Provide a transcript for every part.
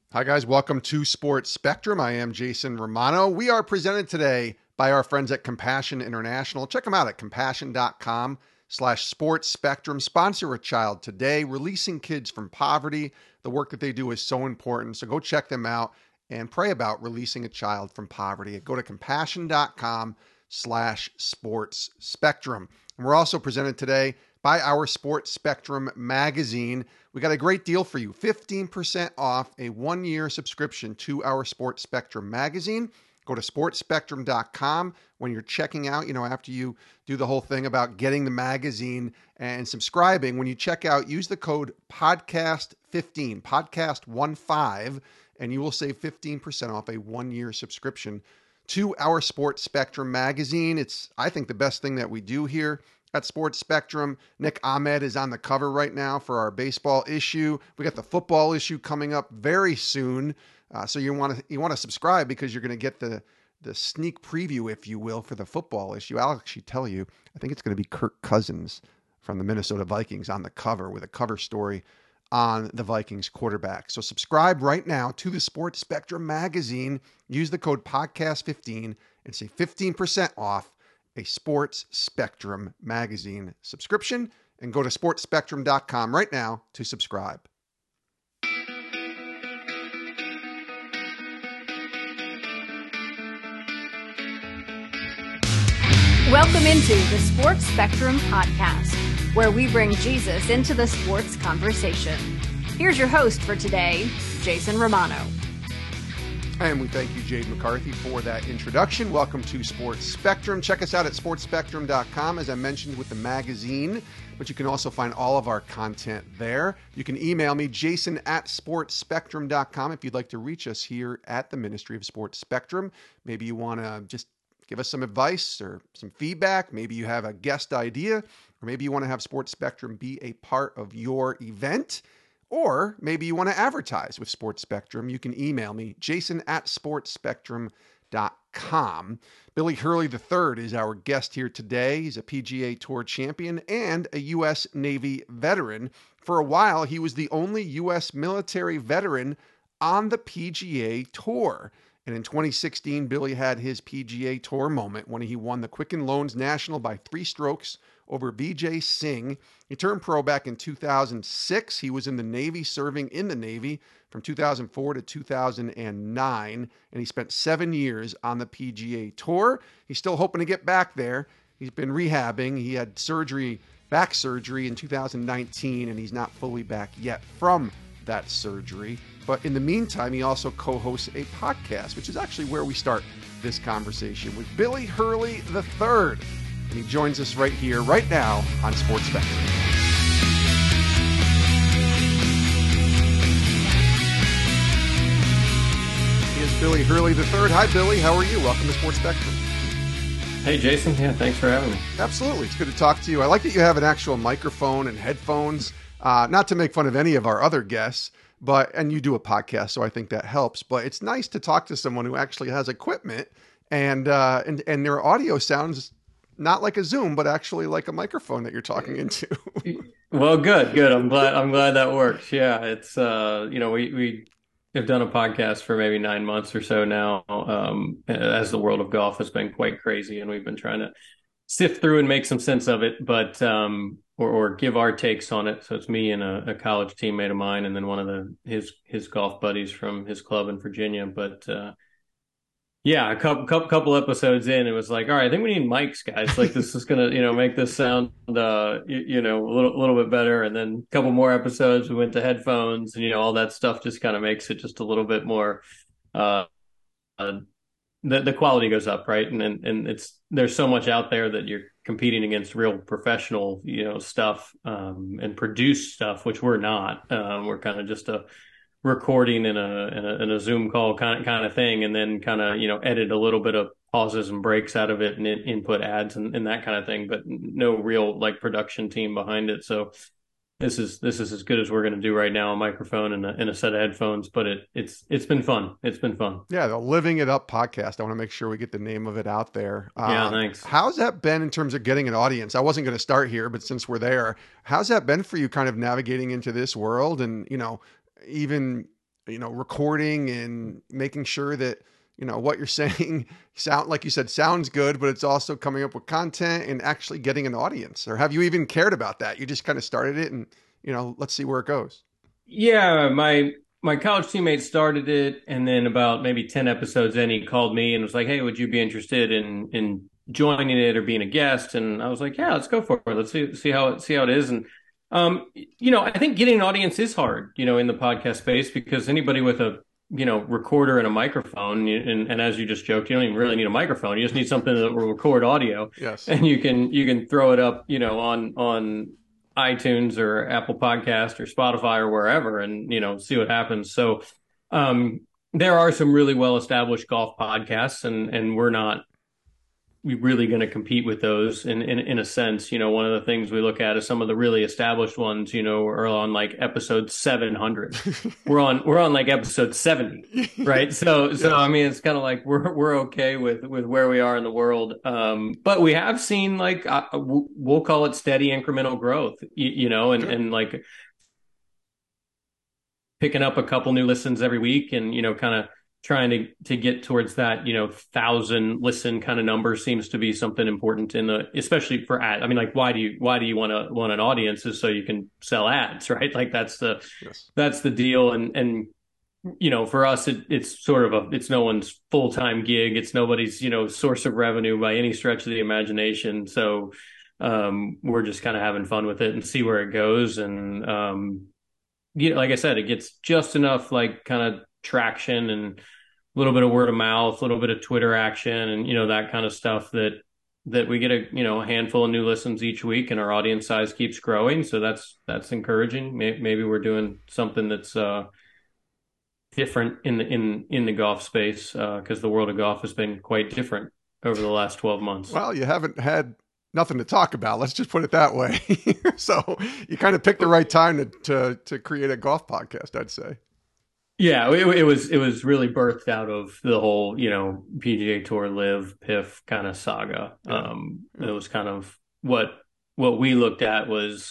Hi, guys. Welcome to Sports Spectrum. I am Jason Romano. We are presented today by our friends at Compassion International. Check them out at compassion.com/sports spectrum. Sponsor a child today. Releasing kids from poverty. The work that they do is so important. So go check them out and pray about releasing a child from poverty. Go to compassion.com/sports spectrum. And we're also presented today by our Sports Spectrum magazine. We got a great deal for you. 15% off a one-year subscription to our Sports Spectrum magazine. Go to sportspectrum.com when you're checking out, after you do the whole thing about getting the magazine and subscribing. When you check out, use the code podcast15, podcast15, and you will save 15% off a one-year subscription to our Sports Spectrum magazine. It's, I think, the best thing that we do here at Sports Spectrum. Nick Ahmed is on the cover right now for our baseball issue. We got the football issue coming up very soon. So you want to subscribe because you're going to get the sneak preview, if you will, for the football issue. I'll actually tell you, I think it's going to be Kirk Cousins from the Minnesota Vikings on the cover with a cover story on the Vikings quarterback. So subscribe right now to the Sports Spectrum magazine. Use the code podcast15 and save 15% off a Sports Spectrum magazine subscription, and go to sportspectrum.com right now to subscribe. Welcome into the Sports Spectrum podcast, where we bring Jesus into the sports conversation. Here's your host for today, Jason Romano. And we thank you, Jade McCarthy, for that introduction. Welcome to Sports Spectrum. Check us out at sportspectrum.com, as I mentioned, with the magazine, but you can also find all of our content there. You can email me, jason@sportspectrum.com, if you'd like to reach us here at the Ministry of Sports Spectrum. Maybe you want to just give us some advice or some feedback. Maybe you have a guest idea, or maybe you want to have Sports Spectrum be a part of your event. Or maybe you want to advertise with Sports Spectrum. You can email me, jason@sportspectrum.com. Billy Hurley III is our guest here today. He's a PGA Tour champion and a U.S. Navy veteran. For a while, he was the only U.S. military veteran on the PGA Tour. And in 2016, Billy had his PGA Tour moment when he won the Quicken Loans National by 3 strokes over Vijay Singh. He turned pro back in 2006. He was in the Navy, serving in the Navy from 2004 to 2009, and he spent 7 years on the PGA Tour. He's still hoping to get back there. He's been rehabbing. He had back surgery in 2019, and he's not fully back yet from that surgery. But in the meantime, he also co-hosts a podcast, which is actually where we start this conversation with Billy Hurley III. And he joins us right here, right now on Sports Spectrum. Here's Billy Hurley III. Hi, Billy. How are you? Welcome to Sports Spectrum. Hey, Jason. Yeah, thanks for having me. Absolutely. It's good to talk to you. I like that you have an actual microphone and headphones. Not to make fun of any of our other guests, and you do a podcast, so I think that helps. But it's nice to talk to someone who actually has equipment and their audio sounds not like a Zoom, but actually like a microphone that you're talking into. Well, good. I'm glad that works. Yeah, it's we have done a podcast for maybe 9 months or so now, as the world of golf has been quite crazy, and we've been trying to sift through and make some sense of it, but or give our takes on it. So it's me and a college teammate of mine, and then one of his golf buddies from his club in Virginia. But yeah, a couple episodes in, it was like, all right, I think we need mics, guys. Like, this is gonna, make this sound, a little bit better. And then a couple more episodes, we went to headphones, and all that stuff just kind of makes it just a little bit more. The quality goes up, right? And there's so much out there that you're competing against real professional, stuff, and produced stuff, which we're not. We're kind of just a recording in a Zoom call kind of thing, and then kind of edit a little bit of pauses and breaks out of it and input ads and that kind of thing, but no real like production team behind it. So this is as good as we're going to do right now, a microphone and a set of headphones, but it's been fun. It's been fun. Yeah, the Living It Up podcast. I want to make sure we get the name of it out there. Yeah, thanks. How's that been in terms of getting an audience? I wasn't going to start here, but since we're there, how's that been for you kind of navigating into this world and, even recording and making sure that, what you're saying sound, like you said, sounds good, but it's also coming up with content and actually getting an audience? Or have you even cared about that? You just kind of started it and, let's see where it goes. Yeah, my college teammate started it, and then about maybe 10 episodes in, he called me and was like, "Hey, would you be interested in joining it or being a guest?" And I was like, "Yeah, let's go for it. Let's see how it is." And I think getting an audience is hard, in the podcast space, because anybody with a recorder and a microphone, and as you just joked, you don't even really need a microphone. You just need something that will record audio, Yes. and you can throw it up, on iTunes or Apple Podcast or Spotify or wherever, and see what happens. So there are some really well established golf podcasts, and we're not really going to compete with those in a sense. One of the things we look at is some of the really established ones, are on like episode 700. We're on like episode 70, right? So Yes. I mean, it's kind of like we're okay with where we are in the world. But we have seen, like, we'll call it steady incremental growth, and like picking up a couple new listens every week, and kind of trying to get towards that 1,000 listen kind of number seems to be something important, especially for ad. I mean, like, why do you want an audience? Is so you can sell ads, right? Like that's the Yes. that's the deal. And for us, it's sort of it's no one's full-time gig. It's nobody's source of revenue by any stretch of the imagination. So we're just kind of having fun with it and see where it goes. And like I said, it gets just enough, like, kind of traction and a little bit of word of mouth, a little bit of Twitter action, and that kind of stuff, that we get a handful of new listens each week, and our audience size keeps growing. So that's encouraging. Maybe we're doing something that's different in the golf space, because the world of golf has been quite different over the last 12 months. Well, you haven't had nothing to talk about. Let's just put it that way. So you kind of picked the right time to create a golf podcast, I'd say. Yeah, it was really birthed out of the whole, PGA Tour Live PIF kind of saga. Yeah. It was kind of what we looked at was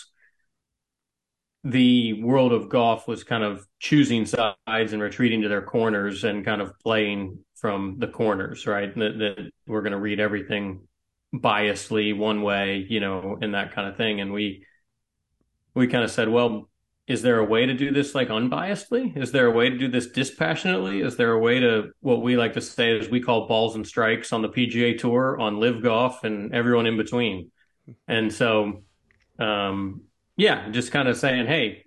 the world of golf was kind of choosing sides and retreating to their corners and kind of playing from the corners, right? That we're going to read everything biasedly one way, and that kind of thing. And we kind of said, well, is there a way to do this, like, unbiasedly? Is there a way to do this dispassionately? Is there a way to, what we like to say is, we call balls and strikes on the PGA Tour, on Live Golf, and everyone in between? And so, just kind of saying, hey,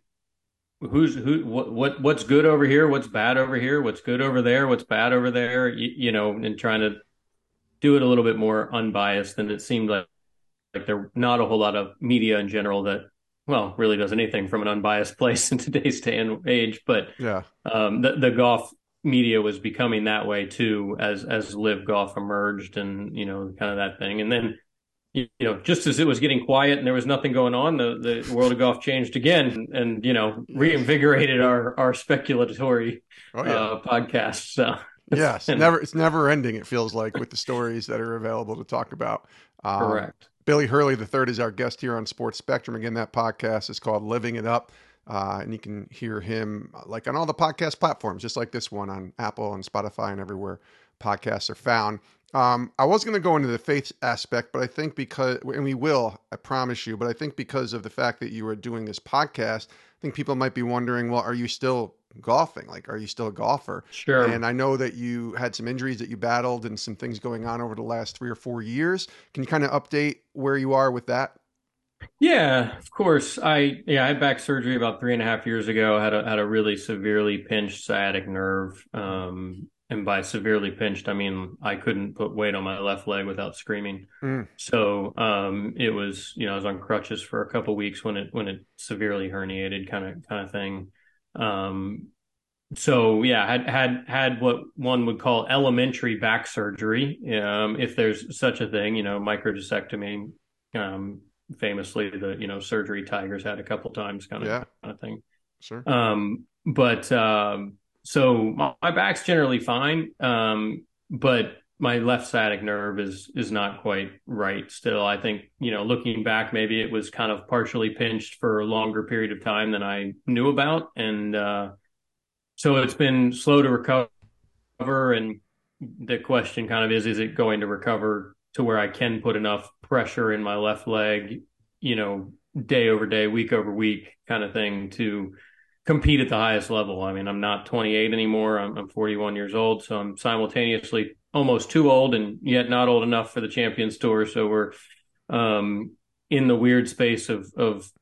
what's good over here? What's bad over here? What's good over there? What's bad over there? And trying to do it a little bit more unbiased. And it seemed like there not a whole lot of media in general that, well, really does anything from an unbiased place in today's day and age. But Yeah. The golf media was becoming that way too, as Live Golf emerged, and kind of that thing. And then just as it was getting quiet and there was nothing going on, the world of golf changed again, and reinvigorated our speculatory podcast. So yes, it's never ending. It feels like, with the stories that are available to talk about. Correct. Billy Hurley III is our guest here on Sports Spectrum. Again, that podcast is called Living It Up. And you can hear him, like, on all the podcast platforms, just like this one, on Apple and Spotify and everywhere podcasts are found. I was going to go into the faith aspect, but I think and we will, I promise you, but I think because of the fact that you are doing this podcast, I think people might be wondering, well, are you still golfing? Like, are you still a golfer? Sure. And I know that you had some injuries that you battled and some things going on over the last 3 or 4 years. Can you kind of update where you are with that? Yeah, of course. I had back surgery about 3.5 years ago. I had a really severely pinched sciatic nerve. And by severely pinched, I mean I couldn't put weight on my left leg without screaming. So it was, I was on crutches for a couple weeks when it severely herniated, kind of thing. So yeah, had what one would call elementary back surgery, if there's such a thing, microdiscectomy. Famously, the surgery Tigers had a couple times, kind of thing. Sure. So my back's generally fine, but my left sciatic nerve is not quite right still. I think, looking back, maybe it was kind of partially pinched for a longer period of time than I knew about. And so it's been slow to recover, and the question kind of is it going to recover to where I can put enough pressure in my left leg, you know, day over day, week over week kind of thing to compete at the highest level. I mean, I'm not 28 anymore. I'm 41 years old, so I'm simultaneously almost too old and yet not old enough for the Champions Tour. So we're in the weird space of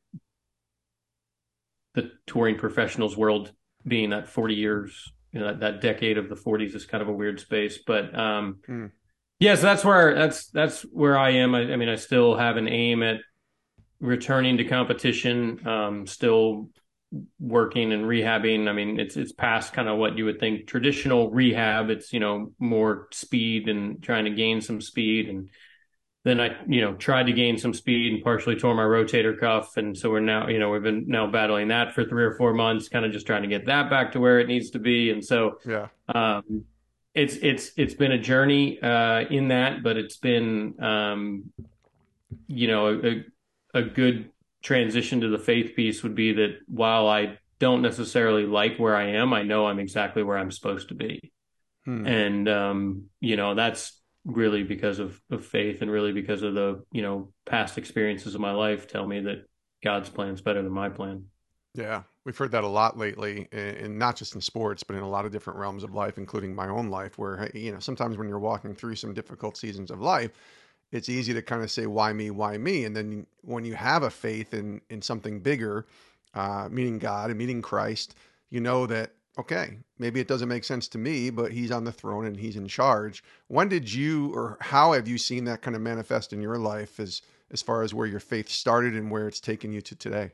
the touring professionals world being that 40 years, you know, that decade of the 40s is kind of a weird space. But yeah, so that's where I am. I mean, I still have an aim at returning to competition, still working and rehabbing. I mean, it's past kind of what you would think traditional rehab. It's, you know, more speed and trying to gain some speed. And then I, you know, tried to gain some speed and partially tore my rotator cuff. And so we're now, you know, we've been now battling that for 3 or 4 months, kind of just trying to get that back to where it needs to be. And so, Yeah. it's been a journey, in that, but it's been, you know, a good transition to the faith piece would be that while I don't necessarily like where I am, I know I'm exactly where I'm supposed to be. And, you know, that's really because of faith, and really because of the, you know, past experiences of my life tell me that God's plan is better than my plan. Yeah, we've heard that a lot lately, and not just in sports, but in a lot of different realms of life, including my own life, where, hey, you know, sometimes when you're walking through some difficult seasons of life, it's easy to kind of say, why me, why me? And then when you have a faith in something bigger, meaning God and meaning Christ, you know that, okay, maybe it doesn't make sense to me, but he's on the throne and he's in charge. When did you, or how have you seen that kind of manifest in your life as far as where your faith started and where it's taken you to today?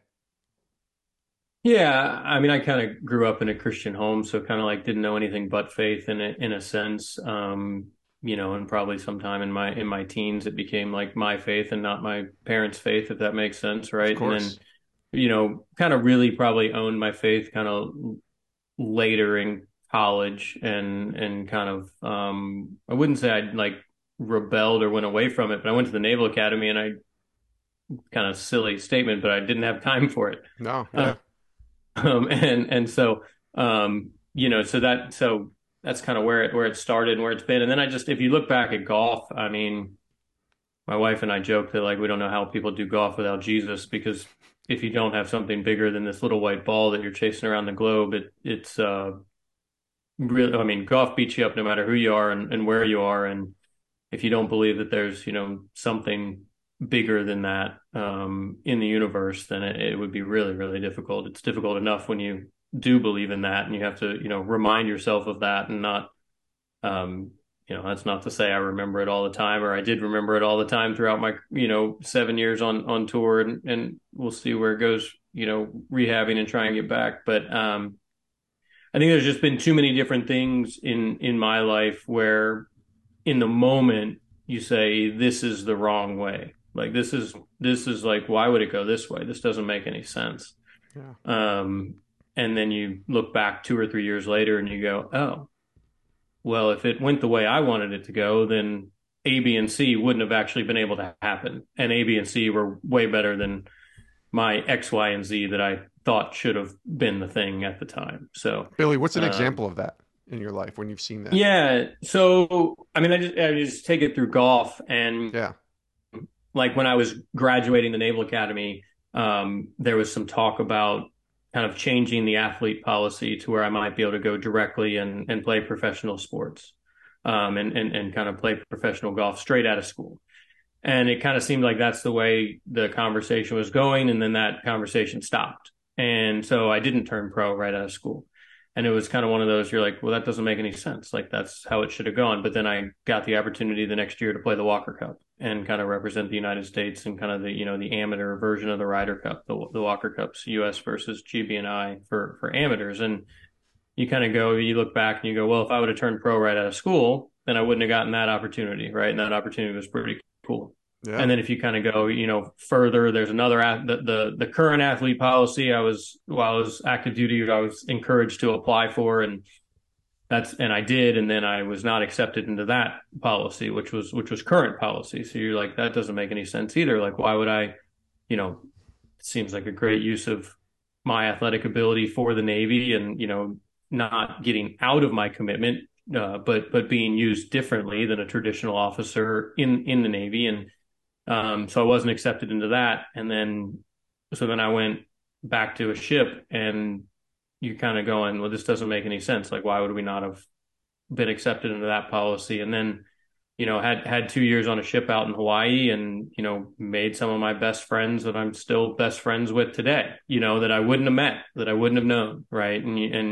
Yeah, I mean, I kind of grew up in a Christian home, so kind of like didn't know anything but faith in a sense. You know, and probably sometime in my teens, it became like my faith and not my parents' faith, if that makes sense, Of right? And then, course. you know, kind of really probably owned my faith kind of later in college, and kind of, I wouldn't say I'd like rebelled or went away from it, but I went to the Naval Academy, and I kind of silly statement, but I didn't have time for it. No, Uh, yeah. and so, you know, so that's kind of where it started and where it's been. And then I just, if you look back at golf, I mean, my wife and I joke that like we don't know how people do golf without Jesus, because if you don't have something bigger than this little white ball that you're chasing around the globe, it's really, I mean, golf beats you up no matter who you are and where you are. And if you don't believe that there's, you know, something bigger than that, in the universe, then it would be really, really difficult. It's difficult enough when you do believe in that, and you have to, you know, remind yourself of that, and not, um, you know, that's not to say I remember it all the time, or I did remember it all the time throughout my, you know, 7 years on tour, and we'll see where it goes, you know, rehabbing and trying to get back. But, I think there's just been too many different things in my life where in the moment you say this is the wrong way. Like this is like, why would it go this way? This doesn't make any sense. Yeah. Um, and then you look back 2 or 3 years later and you go, oh, well, if it went the way I wanted it to go, then A, B, and C wouldn't have actually been able to happen. And A, B, and C were way better than my X, Y, and Z that I thought should have been the thing at the time. So, Billy, what's an um, example of that in your life when you've seen that? yeah. So, I mean, I just take it through golf, and Yeah. like when I was graduating the Naval Academy, there was some talk about kind of changing the athlete policy to where I might be able to go directly and play professional sports, and kind of play professional golf straight out of school. And it kind of seemed like that's the way the conversation was going. And then that conversation stopped. And so I didn't turn pro right out of school. And it was kind of one of those, you're like, well, that doesn't make any sense. Like that's how it should have gone. But then I got the opportunity the next year to play the Walker Cup and kind of represent the United States and kind of the, you know, the amateur version of the Ryder Cup, the Walker Cup's US versus GB&I for amateurs. And you kind of go, you look back and you go, well, if I would have turned pro right out of school, then I wouldn't have gotten that opportunity, right? And that opportunity was pretty cool. Yeah. And then if you kind of go, you know, further, there's another the current athlete policy. While I was active duty, I was encouraged to apply for, and I did, and then I was not accepted into that policy, which was current policy. So you're like, that doesn't make any sense either. Like, why would I, you know, it seems like a great use of my athletic ability for the Navy, and you know, not getting out of my commitment, but being used differently than a traditional officer in the Navy. And so I wasn't accepted into that. And then I went back to a ship, and you're kind of going, well, this doesn't make any sense. Like, why would we not have been accepted into that policy? And then, had 2 years on a ship out in Hawaii, and, made some of my best friends that I'm still best friends with today, that I wouldn't have met, that I wouldn't have known. Right.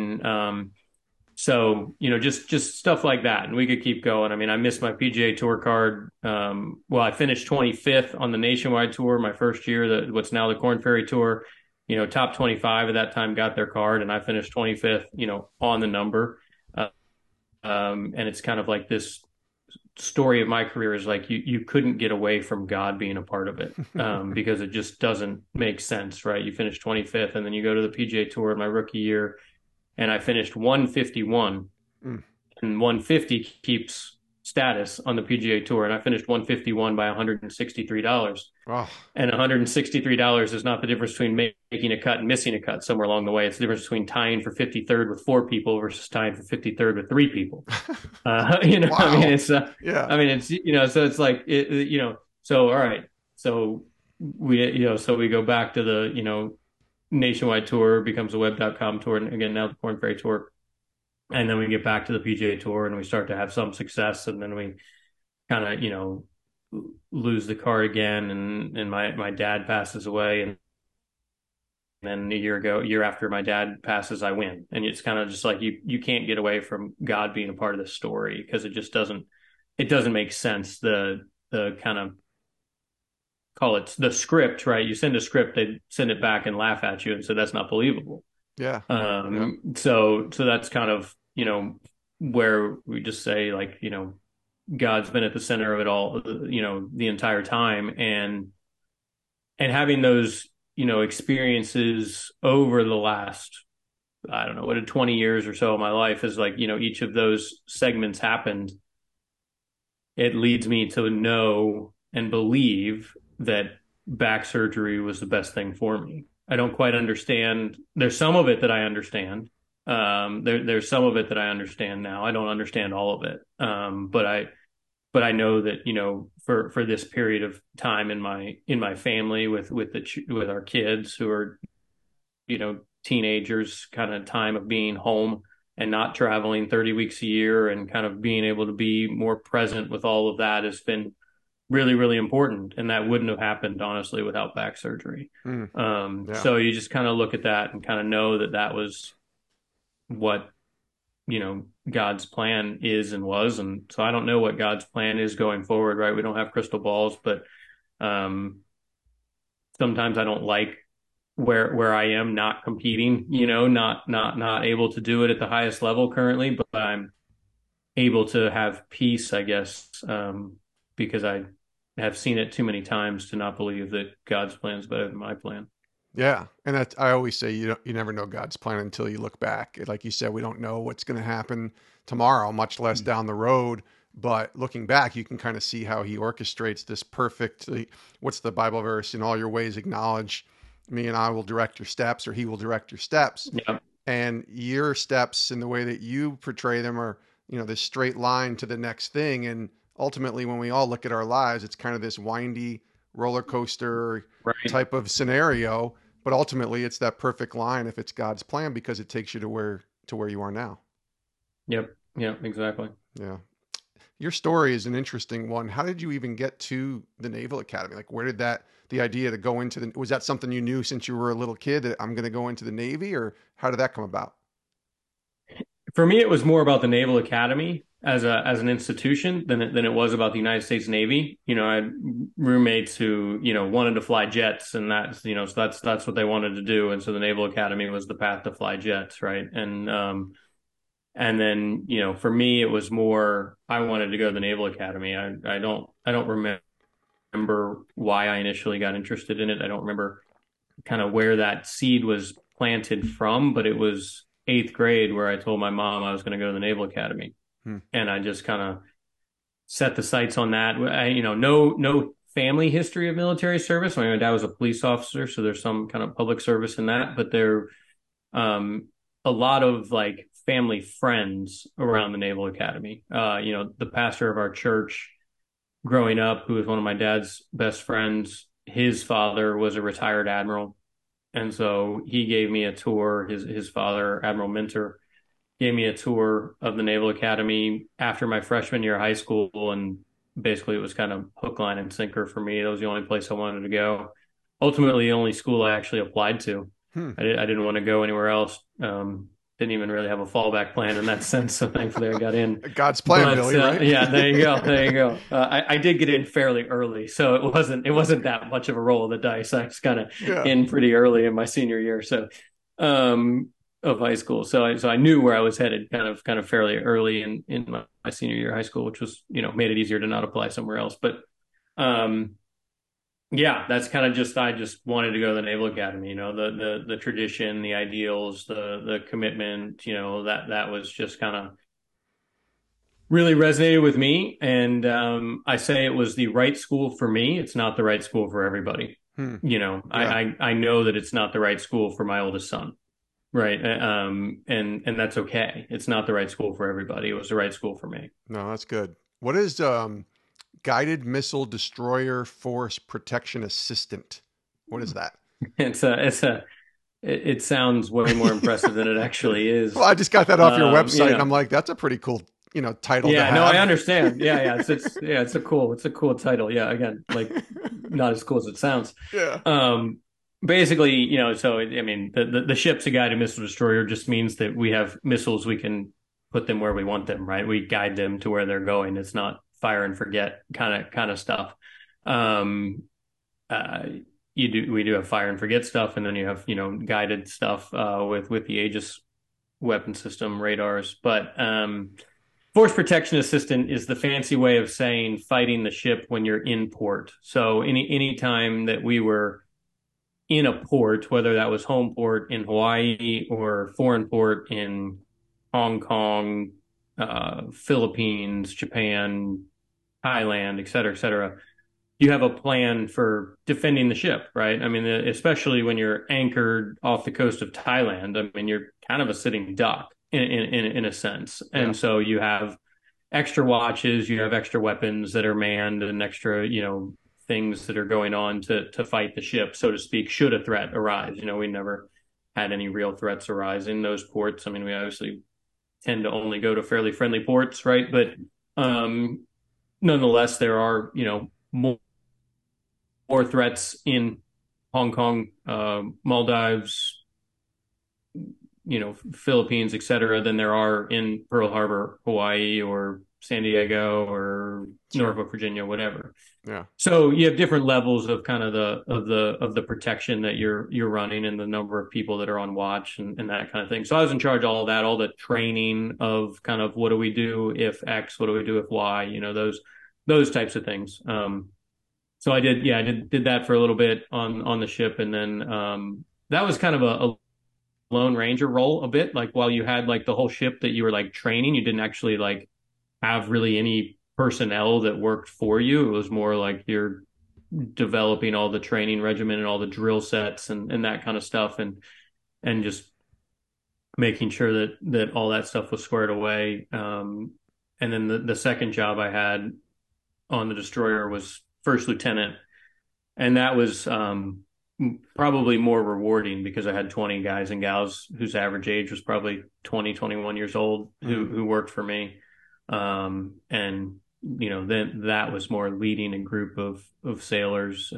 So, just stuff like that. And we could keep going. I mean, I missed my PGA Tour card. I finished 25th on the Nationwide Tour my first year, what's now the Korn Ferry Tour. Top 25 at that time got their card, and I finished 25th, on the number. And it's kind of like this story of my career is like you couldn't get away from God being a part of it, because it just doesn't make sense, right? You finish 25th, and then you go to the PGA Tour in my rookie year, and I finished 151, and 150 keeps status on the PGA Tour, and I finished 151 by $163. Oh. And $163 is not the difference between making a cut and missing a cut somewhere along the way. It's the difference between tying for 53rd with 4 people versus tying for 53rd with 3 people. Wow. I mean, it's yeah. I mean, it's so it's like so all right, so we go back to the Nationwide Tour, becomes a web.com tour, and again now the Korn Ferry Tour. And then we get back to the PGA Tour, and we start to have some success, and then we kind of lose the card again, and my dad passes away, and then a year after my dad passes, I win. And it's kind of just like you can't get away from God being a part of the story, because it just doesn't make sense. The kind of, call it the script, right? You send a script, they send it back and laugh at you and say that's not believable. Yeah. So that's kind of, where we just say, like, God's been at the center of it all, the entire time, and having those, experiences over the last, I don't know, what, 20 years or so of my life is like, each of those segments happened. It leads me to know and believe that back surgery was the best thing for me. I don't quite understand. There's some of it that I understand. There's some of it that I understand now. I don't understand all of it. But I know that, for this period of time in my family with our kids who are, teenagers, kind of time of being home and not traveling 30 weeks a year, and kind of being able to be more present with all of that has been really, really important. And that wouldn't have happened, honestly, without back surgery. So you just kind of look at that and kind of know that that was what, God's plan is and was. And so I don't know what God's plan is going forward, right? We don't have crystal balls, but sometimes I don't like where I am not competing, not able to do it at the highest level currently, but I'm able to have peace, I guess, because I have seen it too many times to not believe that God's plan is better than my plan. Yeah. And I always say, you never know God's plan until you look back. Like you said, we don't know what's going to happen tomorrow, much less down the road. But looking back, you can kind of see how he orchestrates this perfectly. What's the Bible verse? In all your ways, acknowledge me, and I will direct your steps, or he will direct your steps. Yeah. And your steps, in the way that you portray them, are, this straight line to the next thing. And ultimately, when we all look at our lives, it's kind of this windy roller coaster type of scenario. But ultimately, it's that perfect line if it's God's plan, because it takes you to where you are now. Yep. Yeah, exactly. Yeah. Your story is an interesting one. How did you even get to the Naval Academy? Like, where did the idea to go into was that something you knew since you were a little kid, that I'm going to go into the Navy, or how did that come about? For me, it was more about the Naval Academy as an institution than it was about the United States Navy. I had roommates who, wanted to fly jets, and that's, so that's what they wanted to do. And so the Naval Academy was the path to fly jets. Right. And then, for me, it was more, I wanted to go to the Naval Academy. I don't remember why I initially got interested in it. I don't remember kind of where that seed was planted from, but it was 8th grade where I told my mom I was going to go to the Naval Academy. And I just kind of set the sights on that. No family history of military service. My dad was a police officer, so there's some kind of public service in that, but there, a lot of like family friends around the Naval Academy. The pastor of our church growing up, who was one of my dad's best friends, his father was a retired admiral. And so he gave me a tour. His father, Admiral Minter, gave me a tour of the Naval Academy after my freshman year of high school. And basically, it was kind of hook, line, and sinker for me. That was the only place I wanted to go. Ultimately, the only school I actually applied to. I didn't want to go anywhere else. Didn't even really have a fallback plan in that sense. So thankfully, I got in. God's plan, Billy, right? Yeah, there you go. There you go. I did get in fairly early, so it wasn't that much of a roll of the dice. I was kind of in pretty early in my senior year, of high school. So I knew where I was headed kind of fairly early in my senior year of high school, which was, made it easier to not apply somewhere else. But yeah, that's kind of I just wanted to go to the Naval Academy, the tradition, the ideals, the commitment, that was just kind of really resonated with me. And I say it was the right school for me. It's not the right school for everybody. I know that it's not the right school for my oldest son. Right. And that's okay. It's not the right school for everybody. It was the right school for me. No, that's good. What is Guided Missile Destroyer Force Protection Assistant? What is that? It sounds way more impressive than it actually is. Well, I just got that off your website and I'm like, that's a pretty cool, title to have. No, I understand. Yeah. It's a cool title. Yeah. Again, like not as cool as it sounds. Yeah. Basically, the ship's a guided missile destroyer just means that we have missiles, we can put them where we want them, right? We guide them to where they're going. It's not fire and forget kind of stuff. We do have fire and forget stuff, and then you have, guided stuff with the Aegis weapon system, radars. But Force Protection Assistant is the fancy way of saying fighting the ship when you're in port. So any time that we were in a port, whether that was home port in Hawaii or foreign port in Hong Kong, Philippines, Japan, Thailand, et cetera, you have a plan for defending the ship, right? I mean, especially when you're anchored off the coast of Thailand, I mean, you're kind of a sitting duck in a sense. Yeah. And so you have extra watches, you have extra weapons that are manned and extra, things that are going on to fight the ship, so to speak, should a threat arise. We never had any real threats arise in those ports. I mean, we obviously tend to only go to fairly friendly ports, right? But nonetheless, there are, more threats in Hong Kong, Maldives, Philippines, et cetera, than there are in Pearl Harbor, Hawaii, or San Diego, or Norfolk, Virginia, whatever. Yeah. So you have different levels of kind of the protection that you're running, and the number of people that are on watch and that kind of thing. So I was in charge of all of that, all the training of kind of what do we do if X, what do we do if Y, those types of things. So I did that for a little bit on the ship, and then that was kind of a Lone Ranger role a bit. Like while you had like the whole ship that you were like training, you didn't actually like have really any personnel that worked for you. It was more like you're developing all the training regimen and all the drill sets and that kind of stuff, and just making sure that all that stuff was squared away. And then the second job I had on the destroyer was first lieutenant, and that was probably more rewarding because I had 20 guys and gals whose average age was probably 20, 21 years old who worked for me. And then that was more leading a group of sailors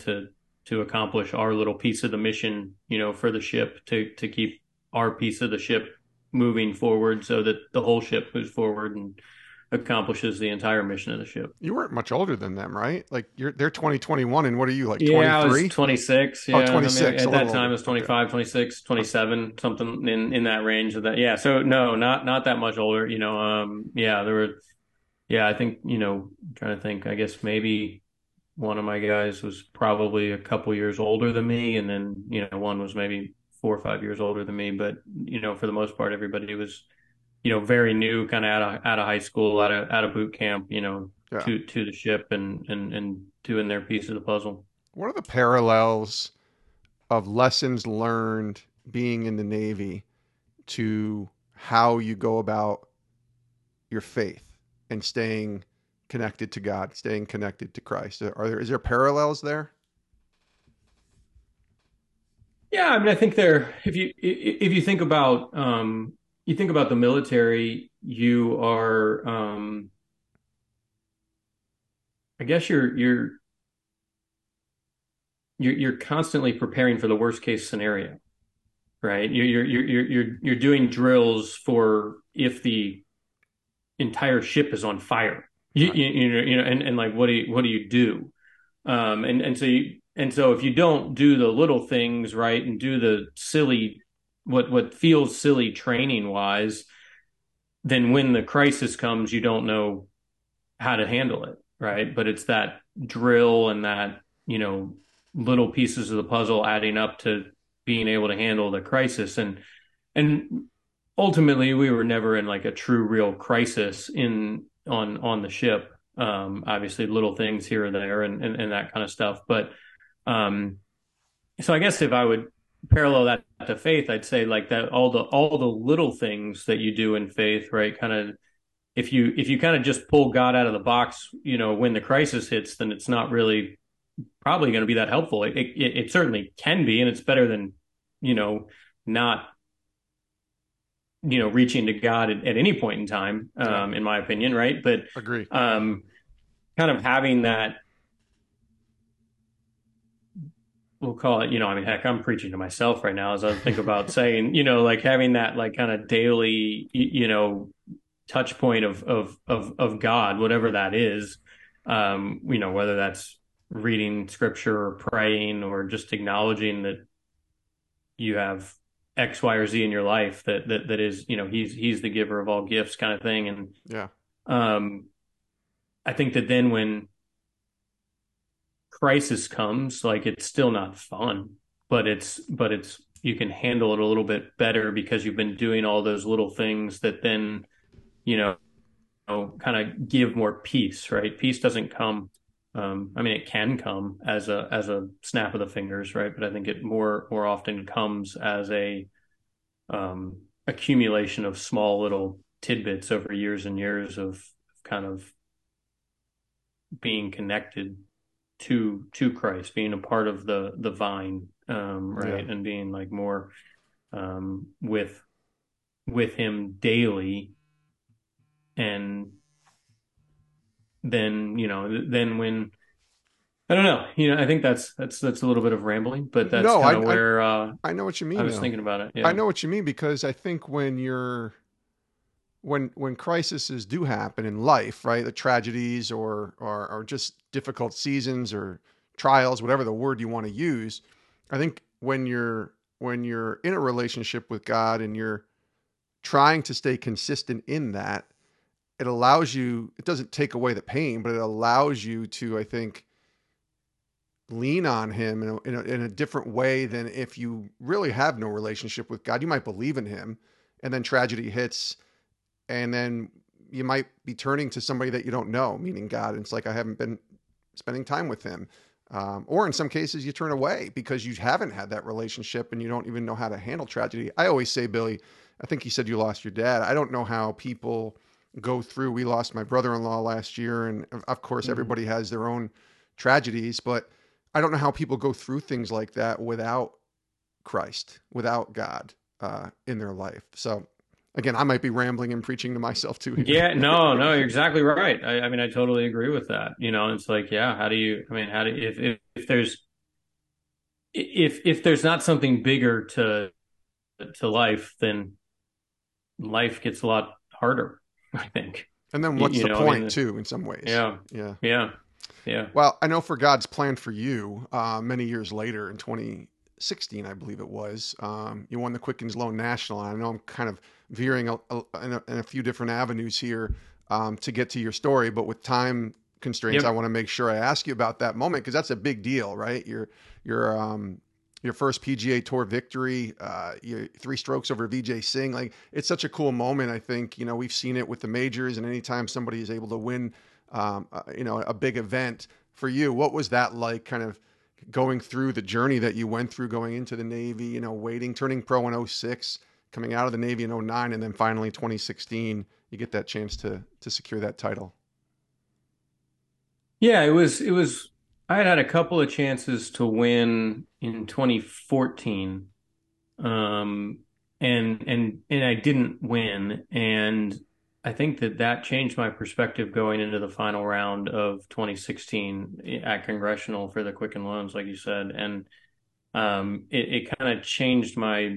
to accomplish our little piece of the mission, for the ship, to keep our piece of the ship moving forward so that the whole ship moves forward and accomplishes the entire mission of the ship. You weren't much older than them, right? Like they're 2021, and what are you, like 23? Yeah, I was 26. Yeah. Oh, 26. I mean, at that time, it was 25, 26, 27, something in that range of that. Yeah. So no, not that much older, there were, I think, trying to think, I guess maybe one of my guys was probably a couple years older than me. And then, one was maybe 4 or 5 years older than me. But, for the most part, everybody was, very new, kind of out of high school, out of boot camp, to the ship and doing their piece of the puzzle. What are the parallels of lessons learned being in the Navy to how you go about your faith and staying connected to God, staying connected to Christ? Is there parallels there? Yeah, I mean, I think if you think about you think about the military, you are I guess you're constantly preparing for the worst case scenario, right? You're doing drills for if the entire ship is on fire. Right. And like what do you do? And so if you don't do the little things right and do the silly what feels silly training wise, then when the crisis comes, you don't know how to handle it, right? But it's that drill and that, little pieces of the puzzle adding up to being able to handle the crisis. And ultimately we were never in like a true real crisis on the ship. Obviously little things here or there and that kind of stuff. But so I guess if I would parallel that to faith, I'd say like that all the little things that you do in faith, right? Kind of if you kind of just pull God out of the box, when the crisis hits, then it's not really probably going to be that helpful. It certainly can be, and it's better than not reaching to God at any point in time, in my opinion, right? But Agree. kind of having that, we'll call it, I mean, heck, I'm preaching to myself right now as I think about saying, like having that like kind of daily, touch point of God, whatever that is, whether that's reading scripture or praying or just acknowledging that you have X, Y, or Z in your life that is, he's the giver of all gifts kind of thing. And Yeah. I think that then when crisis comes, like it's still not fun, but it's you can handle it a little bit better because you've been doing all those little things that then, kind of give more peace, right? Peace doesn't come. I mean, it can come as a snap of the fingers, right? But I think it more often comes as a accumulation of small little tidbits over years and years of kind of being connected to Christ, being a part of the vine, right? Yeah. And being like more with him daily. And then, then when I don't know, I think that's a little bit of rambling, but that's No, kind of where I know what you I mean was though. thinking about it. I Yeah. know what you mean because I think when crises do happen in life, right? The tragedies or just difficult seasons or trials, whatever the word you want to use, I think when you're in a relationship with God and you're trying to stay consistent in that, it allows you, it doesn't take away the pain, but it allows you to, I think, lean on him in a different way than if you really have no relationship with God. You might believe in him and then tragedy hits and then you might be turning to somebody that you don't know, meaning God. And it's like, I haven't been spending time with him. Or in some cases, you turn away because you haven't had that relationship and you don't even know how to handle tragedy. I always say, Billy, I think you said you lost your dad. I don't know how people go through. We lost my brother-in-law last year. And of course, Mhm. everybody has their own tragedies, but I don't know how people go through things like that without Christ, without God in their life. So again, I might be rambling and preaching to myself too here. Yeah, no, you're exactly right. I mean, I totally agree with that. It's like, yeah, how do you, I mean, how do if there's not something bigger to life, then life gets a lot harder, I think. And then what's the I point mean, too, in some ways? yeah, Yeah. yeah, yeah. Well, I know for God's plan for you, many years later in 2016, I believe it was, you won the Quickens Loan National. And I know I'm kind of veering in a few different avenues here to get to your story, but with time constraints, I Yep. want to make sure I ask you about that moment because that's a big deal, right? Your first PGA Tour victory, your three strokes over Vijay Singh. Like it's such a cool moment. I think we've seen it with the majors, and anytime somebody is able to win, a big event for you. What was that like? Kind of going through the journey that you went through, going into the Navy, waiting, turning pro in '06, coming out of the Navy in '09, and then finally 2016, you get that chance to secure that title. Yeah, it was I had a couple of chances to win in 2014. Um and I didn't win, and I think that changed my perspective going into the final round of 2016 at Congressional for the Quicken Loans, like you said. And it kind of changed my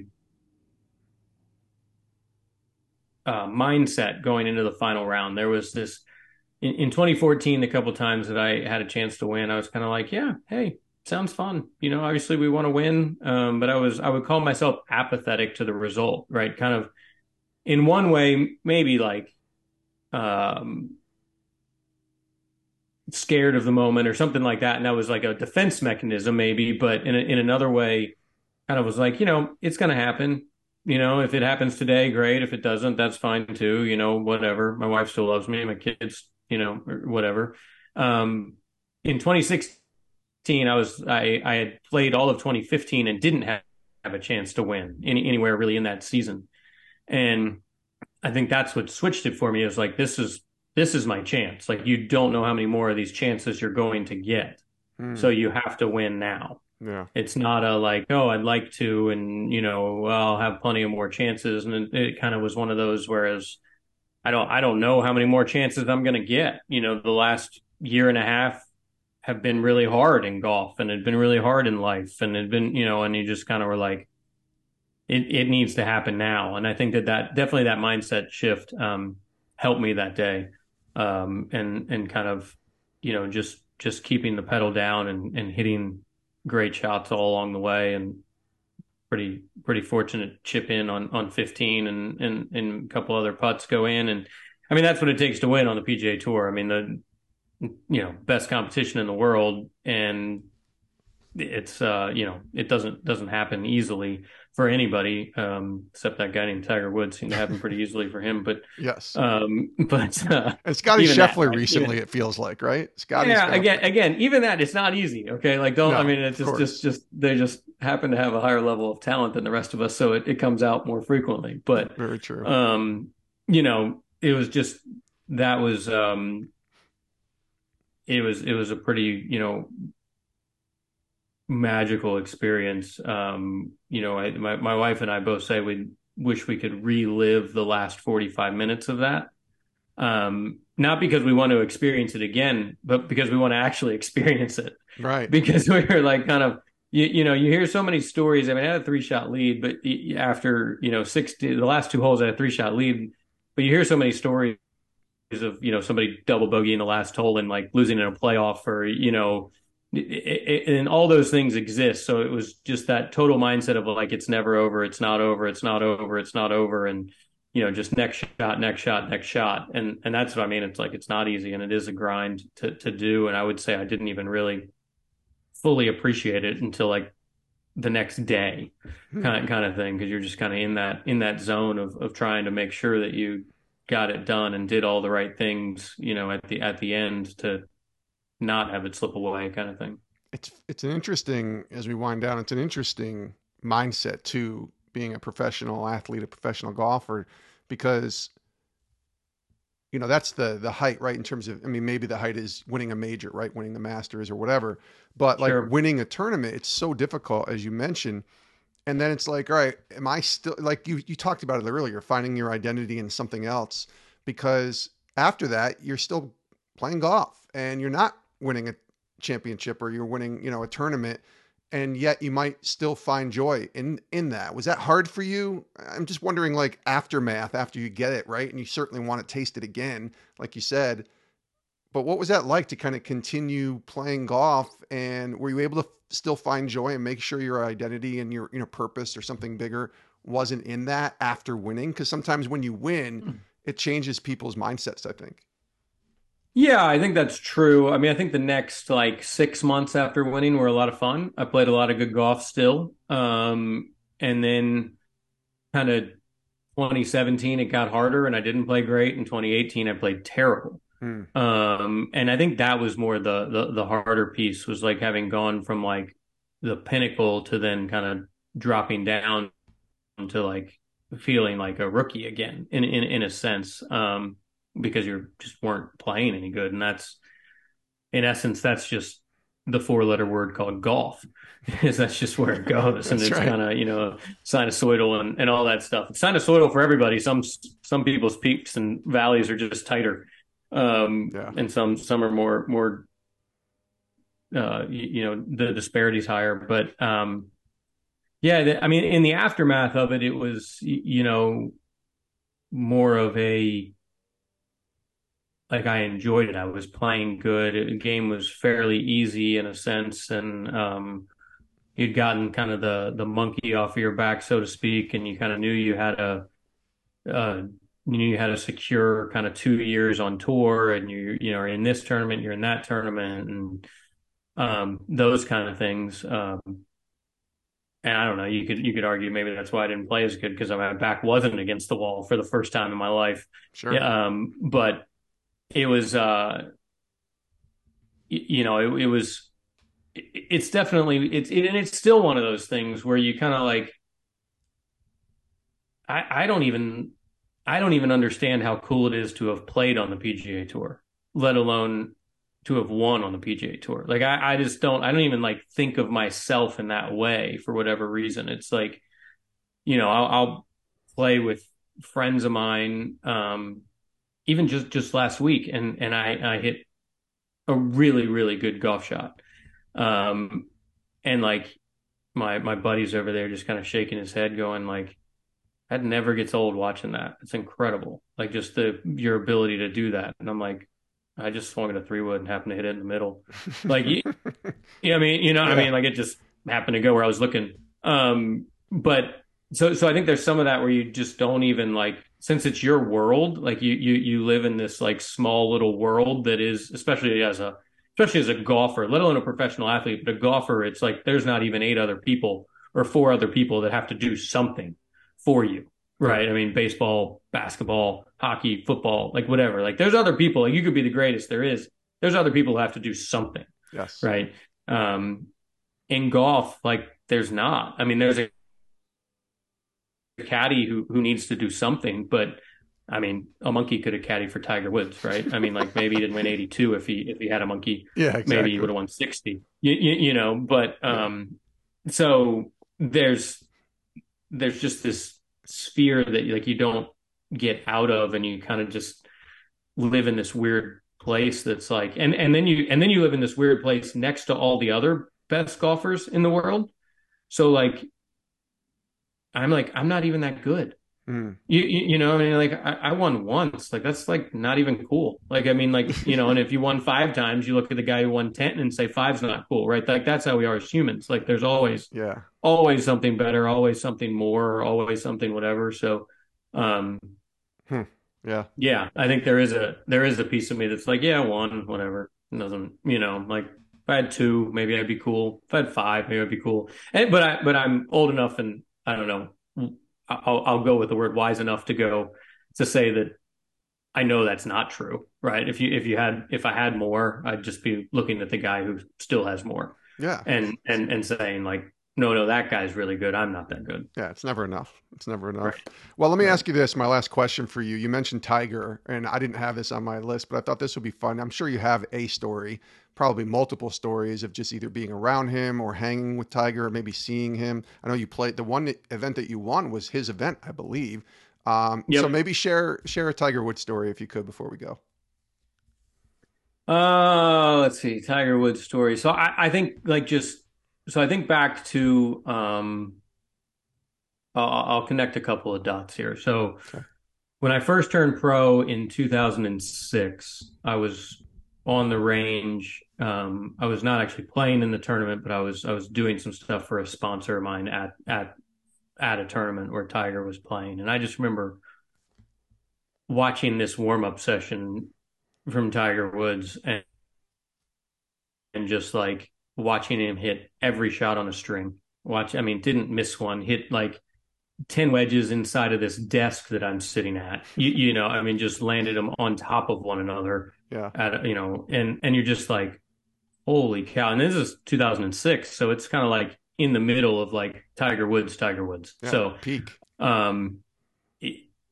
mindset going into the final round. There was this in 2014, the couple times that I had a chance to win, I was kind of like, yeah, hey, sounds fun. Obviously we want to win, but I would call myself apathetic to the result, right? Kind of in one way, maybe like um, scared of the moment or something like that, and that was like a defense mechanism, maybe. But in another way, kind of was like, it's going to happen. If it happens today, great. If it doesn't, that's fine too. Whatever. My wife still loves me. My kids, or whatever. In 2016, I had played all of 2015 and didn't have a chance to win anywhere really in that season. And I think that's what switched it for me. It was like, this is my chance. Like, you don't know how many more of these chances you're going to get. So you have to win now. Yeah. It's not a like, oh, I'd like to, and well, I'll have plenty of more chances. And it kind of was one of those, whereas I don't know how many more chances I'm going to get. The last year and a half have been really hard in golf, and it'd been really hard in life, and it'd been, and you just kind of were like, it needs to happen now. And I think that definitely that mindset shift helped me that day, and kind of, just keeping the pedal down and hitting great shots all along the way, and pretty fortunate chip in on 15, and a couple other putts go in. And I mean, that's what it takes to win on the PGA Tour. I mean, the best competition in the world, and it's it doesn't happen easily for anybody, except that guy named Tiger Woods seemed to happen pretty easily for him. But yes, and Scotty Scheffler right? recently, it feels like, right? Scotty. Yeah, again, even that, it's not easy. Okay, like I mean, it's just they just happen to have a higher level of talent than the rest of us, so it comes out more frequently. But very true. It was just that was it was a pretty magical experience. My wife and I both say we wish we could relive the last 45 minutes of that. Not because we want to experience it again, but because we want to actually experience it. Right. Because we were like kind of, you hear so many stories. I mean, I had a 3-shot lead, but after, 60, the last 2 holes, I had a 3-shot lead, but you hear so many stories of, somebody double bogey in the last hole and like losing in a playoff, or, and all those things exist. So it was just that total mindset of like, it's never over. It's not over. It's not over. It's not over. And, just next shot, next shot, next shot. And that's what I mean. It's like, it's not easy, and it is a grind to do. And I would say I didn't even really fully appreciate it until like the next day kind of thing. Cause you're just kind of in that zone of trying to make sure that you got it done and did all the right things, at the end to not have it slip away, kind of thing. It's an interesting, as we wind down, it's an interesting mindset to being a professional athlete, a professional golfer, because that's the height, right? In terms of, I mean, maybe the height is winning a major, right? Winning the Masters or whatever, but like winning a tournament, it's so difficult, as you mentioned. And then it's like, all right, am I still, like you talked about it earlier, finding your identity in something else, because after that, you're still playing golf and you're not winning a championship, or you're winning, a tournament, and yet you might still find joy in that. Was that hard for you? I'm just wondering, like, aftermath, after you get it, right? And you certainly want to taste it again, like you said, but what was that like to kind of continue playing golf? And were you able to still find joy and make sure your identity and your, purpose or something bigger wasn't in that after winning? Because sometimes when you win, it changes people's mindsets, I think. Yeah, I think that's true. I mean, I think the next like 6 months after winning were a lot of fun. I played a lot of good golf still. And then kind of 2017, it got harder and I didn't play great. In 2018, I played terrible. And I think that was more the harder piece, was like having gone from like the pinnacle to then kind of dropping down to like feeling like a rookie again in a sense, because you just weren't playing any good. And that's, in essence, that's just the four-letter word called golf. Is that's just where it goes, and That's it's right. kind of, sinusoidal and all that stuff. It's sinusoidal for everybody. Some people's peaks and valleys are just tighter, Yeah. and some are more the disparity's higher. But yeah, I mean, in the aftermath of it, it was, more of a, like, I enjoyed it. I was playing good. The game was fairly easy in a sense, and you'd gotten kind of the monkey off of your back, so to speak, and you kind of knew uh, you had a secure kind of 2 years on tour, and are in this tournament, you're in that tournament, and those kind of things. And I don't know, you could argue maybe that's why I didn't play as good, because my back wasn't against the wall for the first time in my life. Sure. Yeah, but it was it was it's definitely and it's still one of those things where you kind of like, I don't even understand how cool it is to have played on the PGA Tour, let alone to have won on the PGA Tour. Like, I just I don't even like think of myself in that way for whatever reason. It's like, I'll play with friends of mine, even just last week, and I hit a really, really good golf shot. And like, my buddy's over there just kind of shaking his head, going like, that never gets old watching that. It's incredible. Like, just your ability to do that. And I'm like, I just swung at a 3-wood and happened to hit it in the middle. Like, I mean, I Yeah. mean, like, it just happened to go where I was looking. But so I think there's some of that where you just don't even like, since it's your world, like you live in this like small little world that is, especially as a golfer, let alone a professional athlete, but a golfer, it's like there's not even 8 other people or 4 other people that have to do something for you. Yeah. Right. I mean, baseball, basketball, hockey, football, like whatever. Like, there's other people. Like, you could be the greatest there is. There's other people who have to do something. Yes. Right. Um, in golf, like, there's not. I mean, there's a caddy who needs to do something, but I mean, a monkey could have caddied for Tiger Woods, right? I mean, like, maybe he didn't win 82 if he had a monkey. Yeah, Maybe he exactly. would have won 60. But Yeah. so there's just this sphere that, like, you don't get out of, and you kind of just live in this weird place that's like, and then you live in this weird place next to all the other best golfers in the world. So like, I'm not even that good. Mm. I mean, like, I won once. Like, that's like not even cool. Like, I mean, like, and if you won 5 times, you look at the guy who won 10 and say five's not cool, right? Like, that's how we are as humans. Like, there's Yeah. always something better, always something more, always something whatever. So, um, Hmm. Yeah. yeah, I think there is a piece of me that's like, yeah, one, whatever. It doesn't, like, if I had two, maybe I'd be cool. If I had five, maybe I'd be cool. But I'm old enough, and I don't know. I'll go with the word wise enough to say that I know that's not true, right? If I had more, I'd just be looking at the guy who still has more, Yeah. and saying like, no, that guy's really good. I'm not that good. Yeah, it's never enough. It's never enough. Right. Well, let me Right. ask you this, my last question for you. You mentioned Tiger, and I didn't have this on my list, but I thought this would be fun. I'm sure you have a story, probably multiple stories of just either being around him or hanging with Tiger or maybe seeing him. I know you played the one event that you won was his event, I believe. So Yep. maybe share a Tiger Woods story if you could before we go. Let's see, Tiger Woods story. So I think, like, just so I think back to, I'll connect a couple of dots here. So Okay. when I first turned pro in 2006, I was on the range. I was not actually playing in the tournament, but I was doing some stuff for a sponsor of mine at a tournament where Tiger was playing, and I just remember watching this warm up session from Tiger Woods, and just like watching him hit every shot on a string. I mean, didn't miss one, hit like 10 wedges inside of this desk that I'm sitting at. I mean, just landed them on top of one another Yeah. and you're just like, holy cow. And this is 2006. So it's kind of like in the middle of like Tiger Woods. Yeah. So, Peak. um,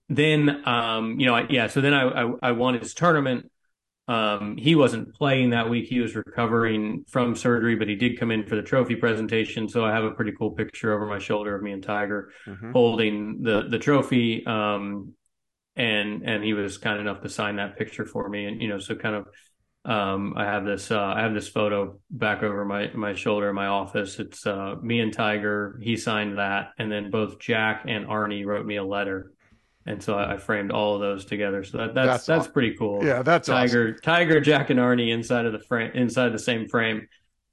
then, so then I won his tournament. He wasn't playing that week. He was recovering from surgery, but he did come in for the trophy presentation. So I have a pretty cool picture over my shoulder of me and Tiger holding the trophy. And he was kind enough to sign that picture for me. And, so kind of, I have this photo back over my shoulder in my office. It's me and Tiger. He signed that, and then both Jack and Arnie wrote me a letter, and so I framed all of those together. So that's pretty cool. Yeah, that's awesome. Tiger, Jack, and Arnie inside of the frame, inside the same frame,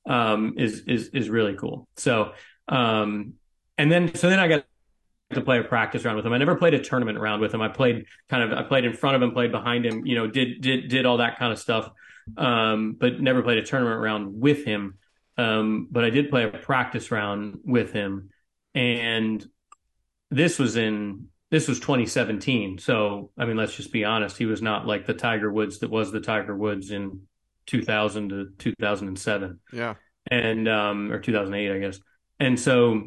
is really cool. So and then I got to play a practice round with him. I never played a tournament round with him. I played in front of him, played behind him, did all that kind of stuff. But never played a tournament round with him. But I did play a practice round with him, and this was 2017. So, I mean, let's just be honest. He was not like the Tiger Woods that was the Tiger Woods in 2000 to 2007. Yeah. And, or 2008, I guess. And so,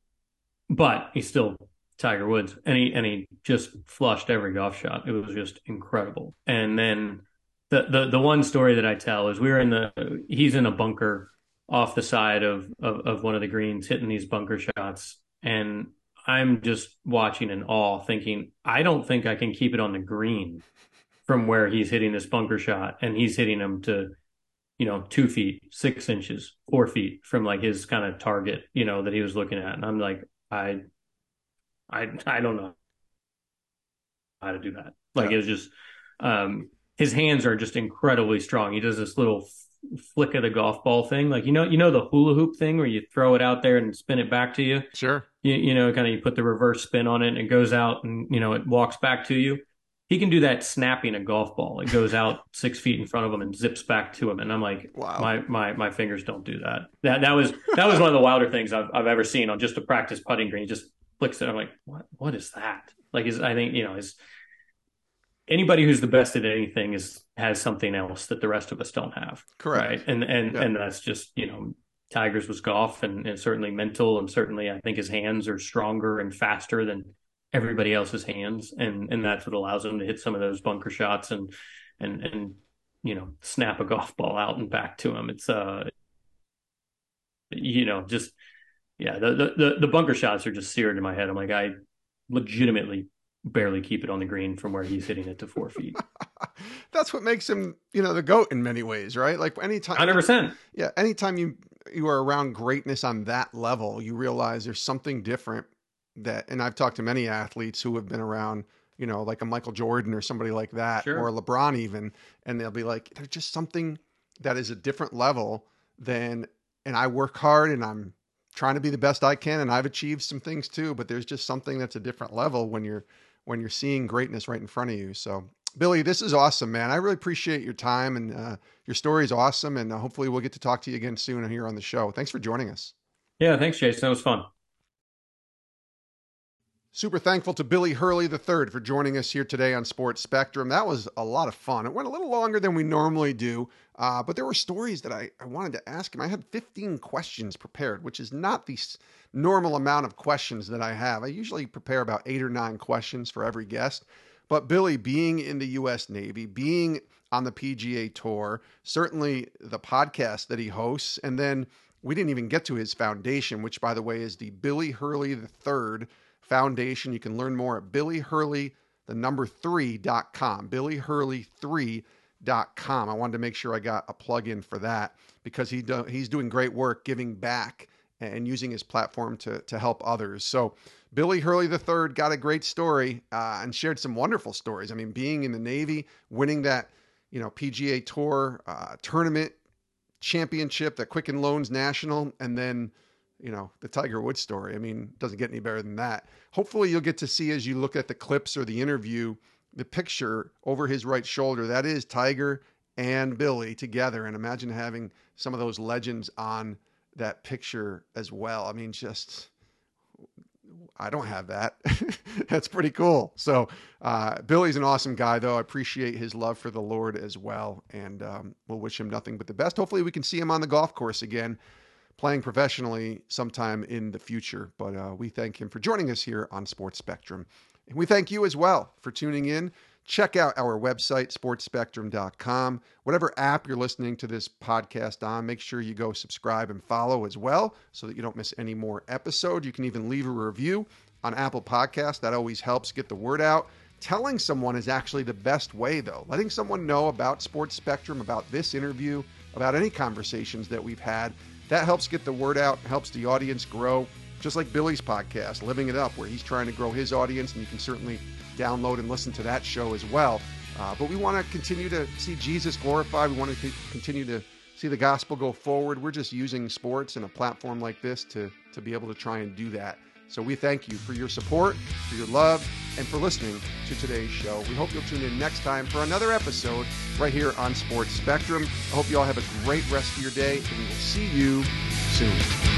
but he's still Tiger Woods, and he just flushed every golf shot. It was just incredible. And then the one story that I tell is he's in a bunker off the side of one of the greens, hitting these bunker shots, and I'm just watching in awe, thinking, I don't think I can keep it on the green from where he's hitting this bunker shot, and he's hitting them to 2 feet, 6 inches, 4 feet from like his kind of target, that he was looking at. And I'm like, I don't know how to do that. Like, it was just, his hands are just incredibly strong. He does this little flick of the golf ball thing. Like, the hula hoop thing where you throw it out there and spin it back to you. Sure. Kind of, you put the reverse spin on it and it goes out and, it walks back to you. He can do that snapping a golf ball. It goes out 6 feet in front of him and zips back to him. And I'm like, wow, my fingers don't do that. That was one of the wilder things I've ever seen on just a practice putting green. He just flicks it. I'm like, what is that? Like, I think, anybody who's the best at anything has something else that the rest of us don't have. Correct. Right. And that's just, Tiger's was golf and certainly mental. And certainly I think his hands are stronger and faster than everybody else's hands. And that's what allows him to hit some of those bunker shots and snap a golf ball out and back to him. It's, the bunker shots are just seared in my head. I'm like, I legitimately barely keep it on the green from where he's hitting it to 4 feet. That's what makes him, the GOAT in many ways, right? Like anytime, 100%. Yeah. Anytime you are around greatness on that level, you realize there's something different and I've talked to many athletes who have been around, like a Michael Jordan or somebody like that, sure, or LeBron even, and they'll be like, there's just something that is a different level and I work hard and I'm trying to be the best I can. And I've achieved some things too, but there's just something that's a different level when you're seeing greatness right in front of you. So Billy, this is awesome, man. I really appreciate your time, and your story is awesome. And hopefully we'll get to talk to you again soon here on the show. Thanks for joining us. Yeah. Thanks, Jason. That was fun. Super thankful to Billy Hurley III for joining us here today on Sports Spectrum. That was a lot of fun. It went a little longer than we normally do, but there were stories that I wanted to ask him. I had 15 questions prepared, which is not the normal amount of questions that I have. I usually prepare about 8 or 9 questions for every guest. But Billy, being in the U.S. Navy, being on the PGA Tour, certainly the podcast that he hosts, and then we didn't even get to his foundation, which, by the way, is the Billy Hurley III Foundation. You can learn more at billyhurley3.com, billyhurley3.com. I wanted to make sure I got a plug in for that because he's doing great work giving back and using his platform to help others. So Billy Hurley III got a great story and shared some wonderful stories. I mean, being in the Navy, winning that, PGA Tour tournament championship, that Quicken Loans National, and then the Tiger Woods story. I mean, it doesn't get any better than that. Hopefully you'll get to see, as you look at the clips or the interview, the picture over his right shoulder. That is Tiger and Billy together. And imagine having some of those legends on that picture as well. I mean, I don't have that. That's pretty cool. So Billy's an awesome guy, though. I appreciate his love for the Lord as well. And we'll wish him nothing but the best. Hopefully we can see him on the golf course again, playing professionally sometime in the future. But we thank him for joining us here on Sports Spectrum. And we thank you as well for tuning in. Check out our website, sportspectrum.com. Whatever app you're listening to this podcast on, make sure you go subscribe and follow as well so that you don't miss any more episode. You can even leave a review on Apple Podcasts. That always helps get the word out. Telling someone is actually the best way, though. Letting someone know about Sports Spectrum, about this interview, about any conversations that we've had, that helps get the word out, helps the audience grow. Just like Billy's podcast, Living It Up, where he's trying to grow his audience, and you can certainly download and listen to that show as well. But we want to continue to see Jesus glorified. We want to continue to see the gospel go forward. We're just using sports and a platform like this to be able to try and do that. So we thank you for your support, for your love, and for listening to today's show. We hope you'll tune in next time for another episode right here on Sports Spectrum. I hope you all have a great rest of your day, and we will see you soon.